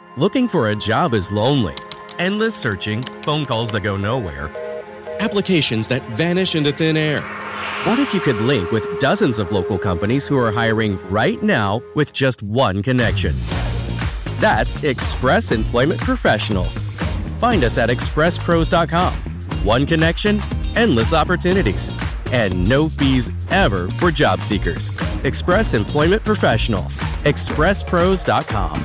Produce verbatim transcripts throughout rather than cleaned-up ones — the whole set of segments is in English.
Looking for a job is lonely. Endless searching, phone calls that go nowhere, applications that vanish into thin air. What if you could link with dozens of local companies who are hiring right now with just one connection? That's Express Employment Professionals. Find us at express pros dot com. One connection, endless opportunities, and no fees ever for job seekers. Express Employment Professionals. express pros dot com.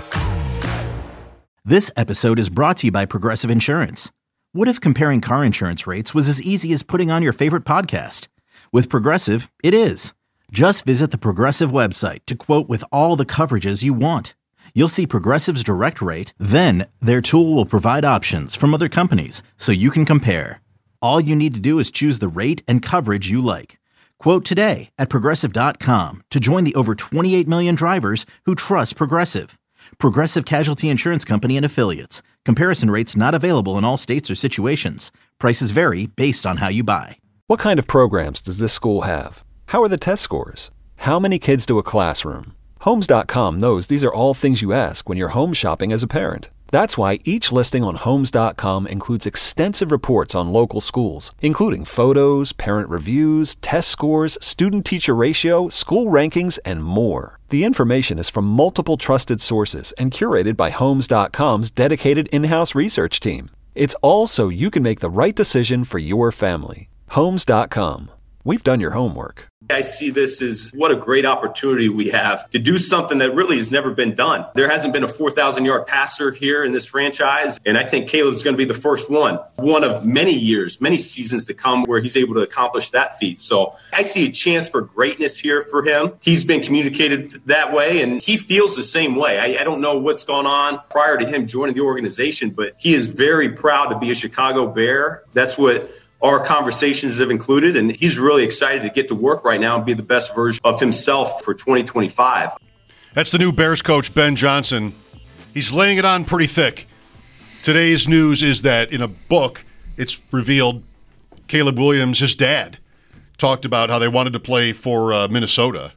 This episode is brought to you by Progressive Insurance. What if comparing car insurance rates was as easy as putting on your favorite podcast? With Progressive, it is. Just visit the Progressive website to quote with all the coverages you want. You'll see Progressive's direct rate, then their tool will provide options from other companies so you can compare. All you need to do is choose the rate and coverage you like. Quote today at progressive dot com to join the over twenty-eight million drivers who trust Progressive. Progressive Casualty Insurance Company and Affiliates. Comparison rates not available in all states or situations. Prices vary based on how you buy. What kind of programs does this school have? How are the test scores? How many kids do a classroom? Homes dot com knows these are all things you ask when you're home shopping as a parent. That's why each listing on Homes dot com includes extensive reports on local schools, including photos, parent reviews, test scores, student-teacher ratio, school rankings, and more. The information is from multiple trusted sources and curated by Homes dot com's dedicated in-house research team. It's all so you can make the right decision for your family. Homes dot com. We've done your homework. I see this as what a great opportunity we have to do something that really has never been done. There hasn't been a four thousand yard passer here in this franchise, and I think Caleb's going to be the first one, one of many years, many seasons to come where he's able to accomplish that feat. So I see a chance for greatness here for him. He's been communicated that way, and he feels the same way. I, I don't know what's gone on prior to him joining the organization, but he is very proud to be a Chicago Bear. That's what our conversations have included, and he's really excited to get to work right now and be the best version of himself for twenty twenty-five. That's the new Bears coach, Ben Johnson. He's laying it on pretty thick. Today's news is that in a book, it's revealed Caleb Williams, his dad, talked about how they wanted to play for uh, Minnesota,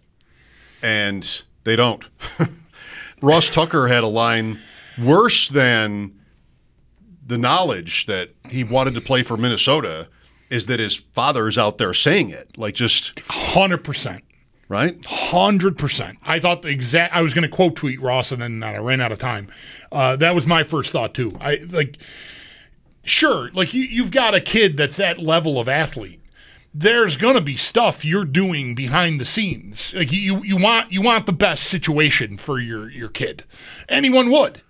and they don't. Ross Tucker had a line worse than the knowledge that he wanted to play for Minnesota is that his father's out there saying it. Like just one hundred percent. Right? one hundred percent. I thought the exact, I was going to quote tweet Ross and then I ran out of time. Uh, that was my first thought too. I like, sure, like you, you've got a kid that's that level of athlete. There's going to be stuff you're doing behind the scenes. Like you, you want, you want the best situation for your, your kid. Anyone would.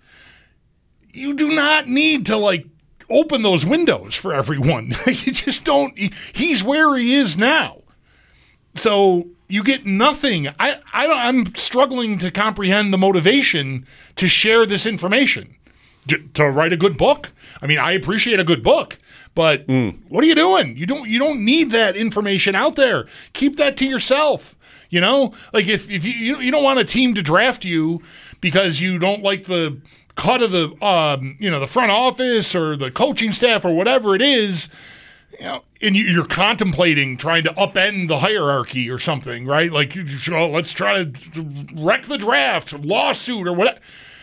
You do not need to like open those windows for everyone. You just don't. He's where he is now, so you get nothing. I, I don't, I'm struggling to comprehend the motivation to share this information. To, to write a good book. I mean, I appreciate a good book, but mm. what are you doing? You don't. You don't need that information out there. Keep that to yourself. You know, like if if you you don't want a team to draft you because you don't like the cut of the um, you know the front office or the coaching staff or whatever it is, you know, and you, you're contemplating trying to upend the hierarchy or something, right? Like, oh, let's try to wreck the draft, lawsuit or whatever.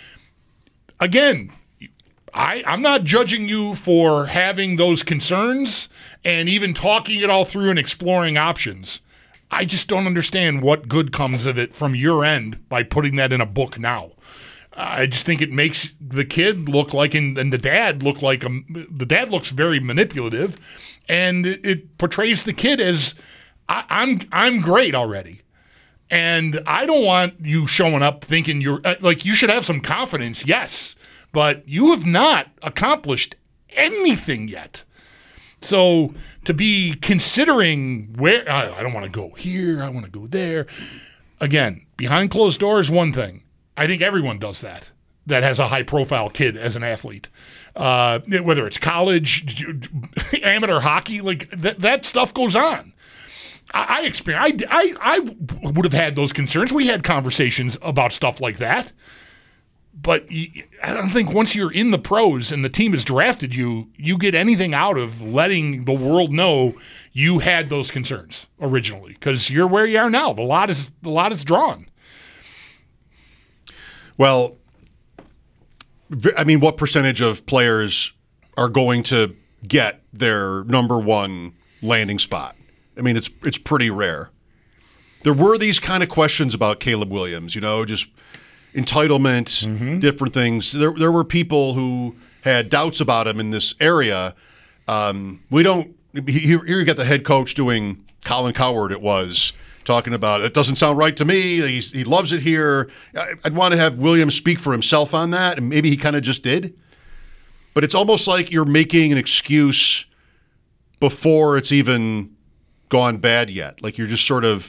Again, I, I'm not judging you for having those concerns and even talking it all through and exploring options. I just don't understand what good comes of it from your end by putting that in a book now. I just think it makes the kid look like, and, and the dad look like, a, the dad looks very manipulative, and it, it portrays the kid as, I, I'm I'm great already. And I don't want you showing up thinking you're, like, you should have some confidence, yes, but you have not accomplished anything yet. So to be considering where, I, I don't want to go here, I want to go there. Again, behind closed doors, one thing. I think everyone does that, that has a high-profile kid as an athlete. Uh, whether it's college, amateur hockey, like that, that stuff goes on. I, I experience. I, I, I would have had those concerns. We had conversations about stuff like that. But I don't think once you're in the pros and the team has drafted you, you get anything out of letting the world know you had those concerns originally, because you're where you are now. The lot is the lot is drawn. Well, I mean, what percentage of players are going to get their number one landing spot? I mean, it's it's pretty rare. There were these kind of questions about Caleb Williams, you know, just entitlement, mm-hmm. different things. There there were people who had doubts about him in this area. Um, we don't – here you get the head coach doing – Colin Cowherd it was, talking about it doesn't sound right to me. He's, he loves it here. I'd want to have Williams speak for himself on that, and maybe he kind of just did. But it's almost like you're making an excuse before it's even gone bad yet. Like you're just sort of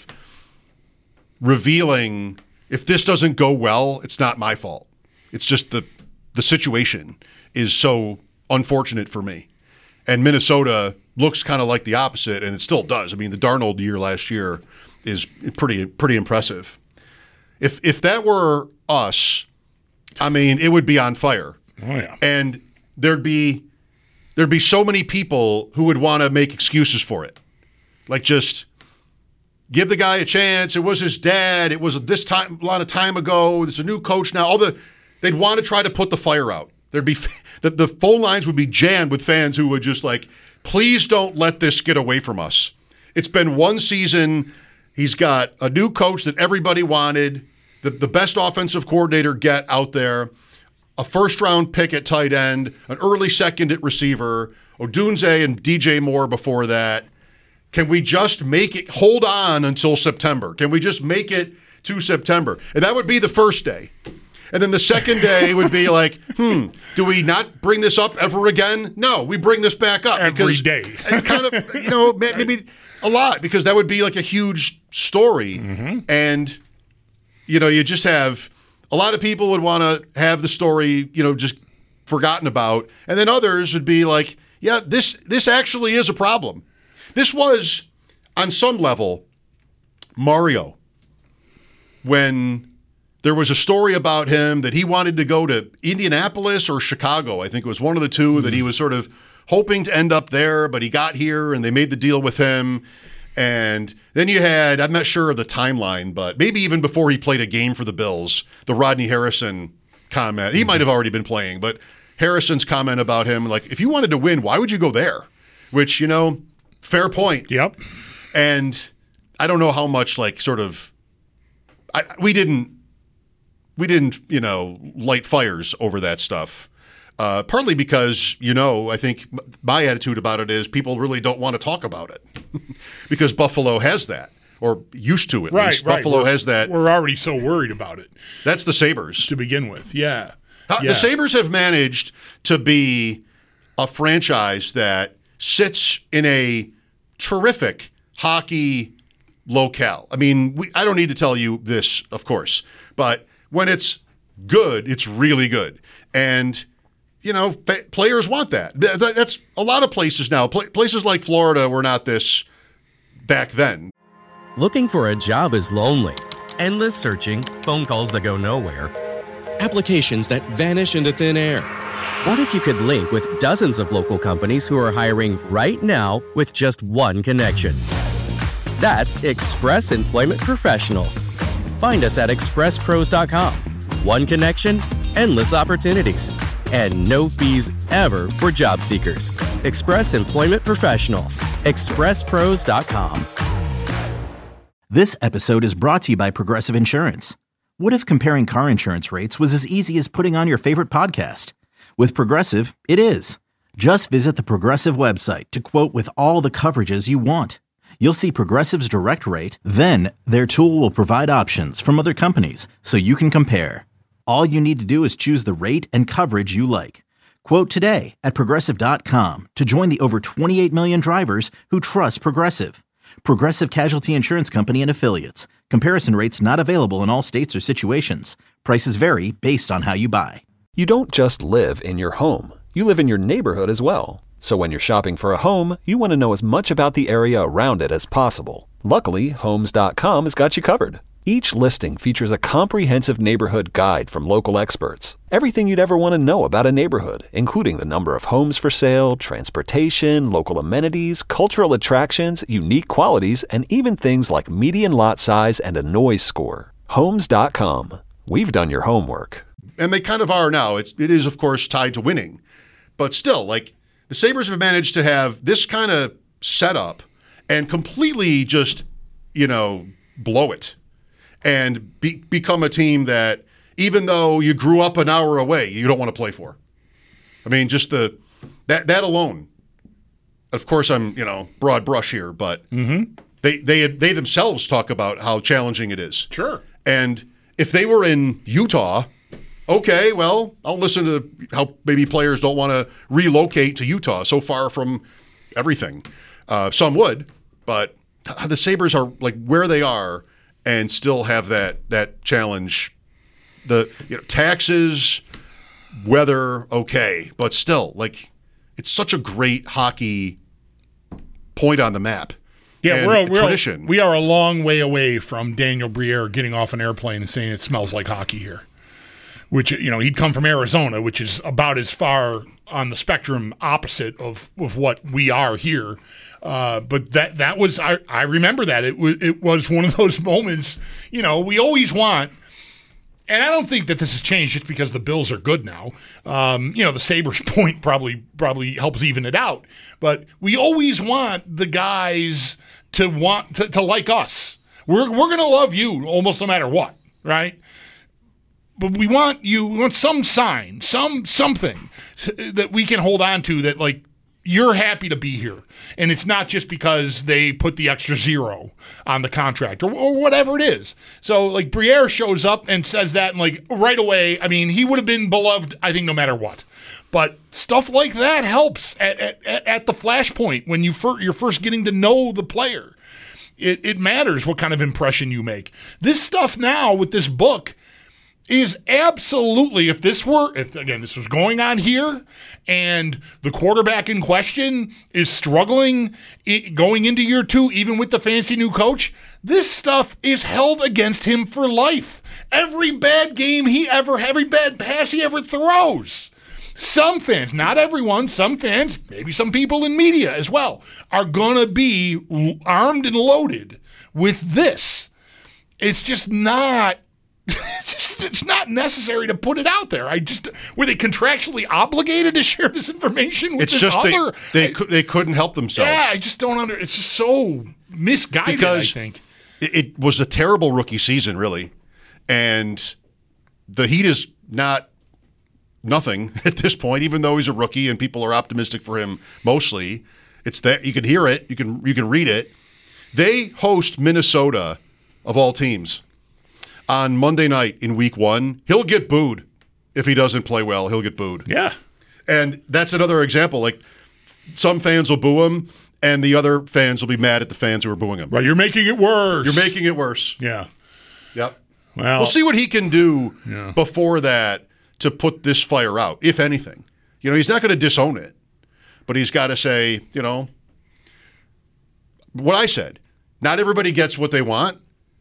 revealing, if this doesn't go well, it's not my fault. It's just the the situation is so unfortunate for me. And Minnesota looks kind of like the opposite, and it still does. I mean, the Darnold year last year is pretty pretty impressive. If if that were us, I mean, it would be on fire. Oh yeah. And there'd be there'd be so many people who would want to make excuses for it. Like just give the guy a chance. It was his dad. It was this time a lot of time ago. There's a new coach now. All the they'd want to try to put the fire out. There'd be the, the phone lines would be jammed with fans who would just like, please don't let this get away from us. It's been one season. He's got a new coach that everybody wanted, the, the best offensive coordinator get out there, a first-round pick at tight end, an early second at receiver, Odunze and D J Moore before that. Can we just make it, hold on until September? Can we just make it to September? And that would be the first day. And then the second day would be like, hmm, do we not bring this up ever again? No, we bring this back up. Every because day. kind of, you know, maybe a lot, because that would be like a huge story. Mm-hmm. And, you know, you just have a lot of people would want to have the story, you know, just forgotten about. And then others would be like, yeah, this this actually is a problem. This was, on some level, Mario, when there was a story about him that he wanted to go to Indianapolis or Chicago. I think it was one of the two, mm-hmm. that he was sort of hoping to end up there, but he got here and they made the deal with him. And then you had, I'm not sure of the timeline, but maybe even before he played a game for the Bills, the Rodney Harrison comment. He mm-hmm. might have already been playing, but Harrison's comment about him, like, if you wanted to win, why would you go there? Which, you know, fair point. Yep. And I don't know how much, like, sort of, I, we didn't, we didn't, you know, light fires over that stuff. Uh, partly because, you know, I think my attitude about it is people really don't want to talk about it because Buffalo has that, or used to at right, least. Right. Buffalo we're, has that. We're already so worried about it. That's the Sabres. To begin with, yeah. Uh, yeah. The Sabres have managed to be a franchise that sits in a terrific hockey locale. I mean, we, I don't need to tell you this, of course, but when it's good, it's really good. And, you know, fa- players want that. Th- th- that's a lot of places now. Pl- places like Florida were not this back then. Looking for a job is lonely. Endless searching, phone calls that go nowhere, applications that vanish into thin air. What if you could link with dozens of local companies who are hiring right now with just one connection? That's Express Employment Professionals. Find us at express pros dot com. One connection, endless opportunities, and no fees ever for job seekers. Express Employment Professionals. express pros dot com. This episode is brought to you by Progressive Insurance. What if comparing car insurance rates was as easy as putting on your favorite podcast? With Progressive, it is. Just visit the Progressive website to quote with all the coverages you want. You'll see Progressive's direct rate, then their tool will provide options from other companies so you can compare. All you need to do is choose the rate and coverage you like. Quote today at progressive dot com to join the over twenty-eight million drivers who trust Progressive. Progressive Casualty Insurance Company and Affiliates. Comparison rates not available in all states or situations. Prices vary based on how you buy. You don't just live in your home. You live in your neighborhood as well. So when you're shopping for a home, you want to know as much about the area around it as possible. Luckily, Homes dot com has got you covered. Each listing features a comprehensive neighborhood guide from local experts. Everything you'd ever want to know about a neighborhood, including the number of homes for sale, transportation, local amenities, cultural attractions, unique qualities, and even things like median lot size and a noise score. Homes dot com. We've done your homework. and they kind of are now. It's, it is, of course, tied to winning. But still, like, the Sabres have managed to have this kind of setup and completely just, you know, blow it and be, become a team that, even though you grew up an hour away, you don't want to play for. I mean, just the that that alone. Of course, I'm, you know, broad brush here, but mm-hmm. they they they themselves talk about how challenging it is. Sure. And if they were in Utah, okay, well, I'll listen to how maybe players don't want to relocate to Utah, so far from everything. Uh, some would, but the Sabres are like where they are and still have that that challenge. The you know taxes, weather, okay, but still, like, it's such a great hockey point on the map. Yeah, and we're a, a we're tradition. A, we are a long way away from Daniel Briere getting off an airplane and saying it smells like hockey here. Which, you know, he'd come from Arizona, which is about as far on the spectrum opposite of, of what we are here. Uh, but that that was I, I remember that it was it was one of those moments. You know, we always want. And I don't think that this has changed just because the Bills are good now. Um, you know, the Sabres point probably probably helps even it out. But we always want the guys to want to, to like us. We're we're gonna love you almost no matter what, right? But we want you we want some sign, some something that we can hold on to that, like, you're happy to be here. And it's not just because they put the extra zero on the contract or, or whatever it is. So, like, Briere shows up and says that, and, like, right away, I mean, he would have been beloved, I think, no matter what. But stuff like that helps at, at, at the flashpoint when you fir- you're first getting to know the player. It, it matters what kind of impression you make. This stuff now with this book is absolutely, if this were, if again, this was going on here and the quarterback in question is struggling going into year two, even with the fancy new coach, this stuff is held against him for life. Every bad game he ever, every bad pass he ever throws. Some fans, not everyone, some fans, maybe some people in media as well, are going to be armed and loaded with this. It's just not It's, just, it's not necessary to put it out there. I just were they contractually obligated to share this information with it's this just author? They they, I, could, they couldn't help themselves. Yeah, I just don't under. It's just so misguided. Because I think it, it was a terrible rookie season, really, and the Heat is not nothing at this point. Even though he's a rookie and people are optimistic for him, mostly it's that you can hear it, you can you can read it. They host Minnesota, of all teams, on Monday night in week one. He'll get booed if he doesn't play well. He'll get booed. Yeah. And that's another example. Like, some fans will boo him, and the other fans will be mad at the fans who are booing him. Right, you're making it worse. You're making it worse. Yeah. Yep. Well, we'll see what he can do yeah. before that to put this fire out, if anything. You know, he's not going to disown it, but he's got to say, you know, what I said. Not everybody gets what they want,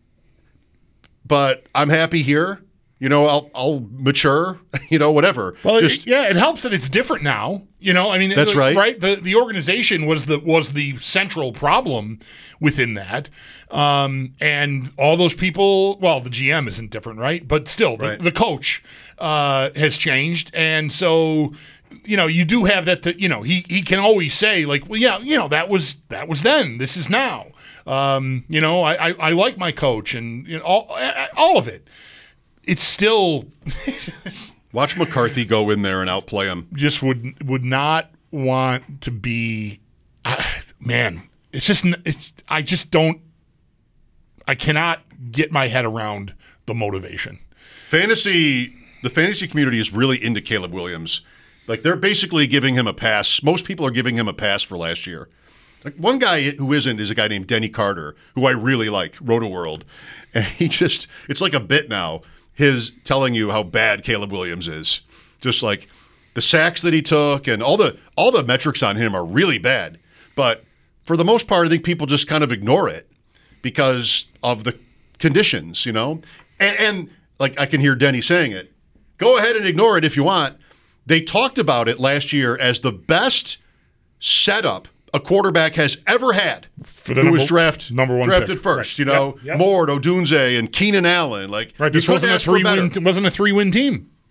but I'm happy here. You know, I'll I'll mature, you know, whatever. Well, Just, it, yeah, it helps that it's different now. You know, I mean, that's it, right. Right, the the organization was the was the central problem within that, um, and all those people. Well, the G M isn't different, right? But still, the, right. the coach uh, has changed, and so you know, you do have that. To, you know, he he can always say like, well, yeah, you know, that was that was then. This is now. Um, you know, I, I I like my coach, and you know, all all of it. It's still watch McCarthy go in there and outplay him. Just would would not want to be, uh, man. It's just it's. I just don't. I cannot get my head around the motivation. Fantasy, the fantasy community is really into Caleb Williams. Like, they're basically giving him a pass. Most people are giving him a pass for last year. Like, one guy who isn't is a guy named Denny Carter, who I really like, Roto-World, and he just it's like a bit now. His telling you how bad Caleb Williams is. Just like the sacks that he took and all the all the metrics on him are really bad. But for the most part, I think people just kind of ignore it because of the conditions, you know? And, and like I can hear Denny saying it. Go ahead and ignore it if you want. They talked about it last year as the best setup a quarterback has ever had, for the who number, was draft, number one drafted pick. first. Right. You know, yep, yep. Mord, Odunze, and Keenan Allen. Like, right, this wasn't a three win. It wasn't a three win team.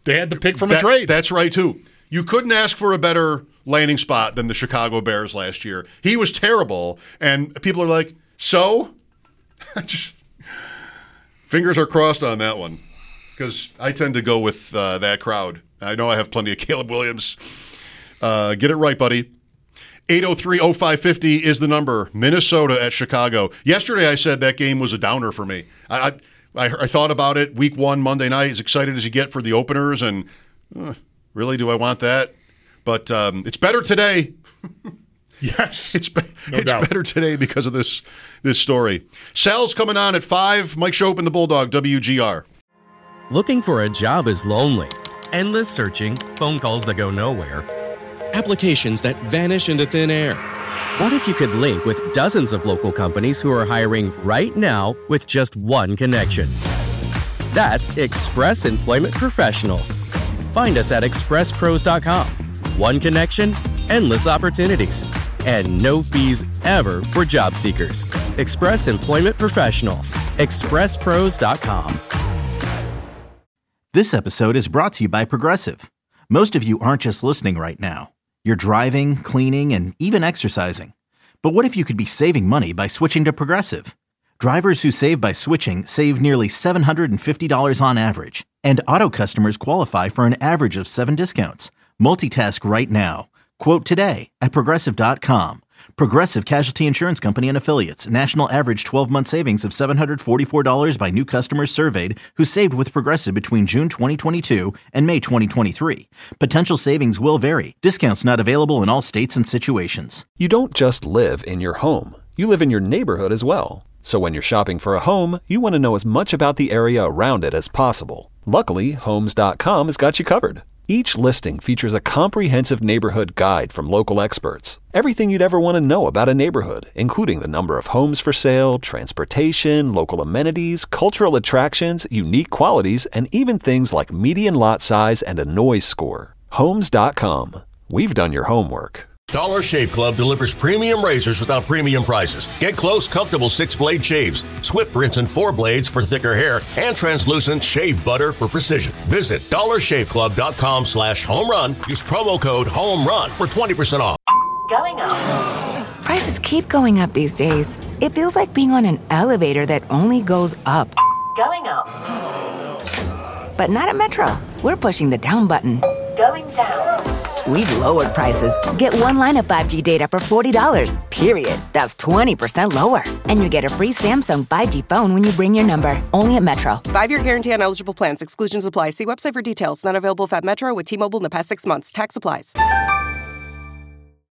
They had the pick from that, a trade. That's right, too. You couldn't ask for a better landing spot than the Chicago Bears last year. He was terrible, and people are like, so? Just, fingers are crossed on that one, because I tend to go with uh, that crowd. I know I have plenty of Caleb Williams. Uh, get it right, buddy. eight oh three oh five five oh is the number. Minnesota at Chicago. Yesterday I said that game was a downer for me. I I, I thought about it. Week one, Monday night, as excited as you get for the openers, and uh, really, do I want that? But um, it's better today. Yes, it's be- no it's doubt. better today because of this this story. Sal's coming on at five. Mike Shope and the Bulldog, W G R. Looking for a job is lonely. Endless searching, phone calls that go nowhere, applications that vanish into thin air. What if you could link with dozens of local companies who are hiring right now with just one connection? That's Express Employment Professionals. Find us at express pros dot com. One connection, endless opportunities, and no fees ever for job seekers. Express Employment Professionals. express pros dot com. This episode is brought to you by Progressive. Most of you aren't just listening right now. You're driving, cleaning, and even exercising. But what if you could be saving money by switching to Progressive? Drivers who save by switching save nearly seven hundred fifty dollars on average. And auto customers qualify for an average of seven discounts. Multitask right now. Quote today at progressive dot com. Progressive Casualty Insurance Company and Affiliates. National average twelve-month savings of seven hundred forty-four dollars by new customers surveyed who saved with Progressive between June twenty twenty-two and May twenty twenty-three. Potential savings will vary. Discounts not available in all states and situations. You don't just live in your home. You live in your neighborhood as well. So when you're shopping for a home, you want to know as much about the area around it as possible. Luckily, homes dot com has got you covered. Each listing features a comprehensive neighborhood guide from local experts. Everything you'd ever want to know about a neighborhood, including the number of homes for sale, transportation, local amenities, cultural attractions, unique qualities, and even things like median lot size and a noise score. homes dot com. We've done your homework. Dollar Shave Club delivers premium razors without premium prices. Get close, comfortable six-blade shaves, swift rinse and four blades for thicker hair, and translucent shave butter for precision. Visit dollar shave club dot com slash home run. Use promo code HOMERUN for twenty percent off. Going up. Prices keep going up these days. It feels like being on an elevator that only goes up. Going up. But not at Metro. We're pushing the down button. Going down. We've lowered prices. Get one line of five G data for forty dollars, period. That's twenty percent lower. And you get a free Samsung five G phone when you bring your number. Only at Metro. Five-year guarantee on eligible plans. Exclusions apply. See website for details. Not available at Metro with T-Mobile in the past six months. Tax applies.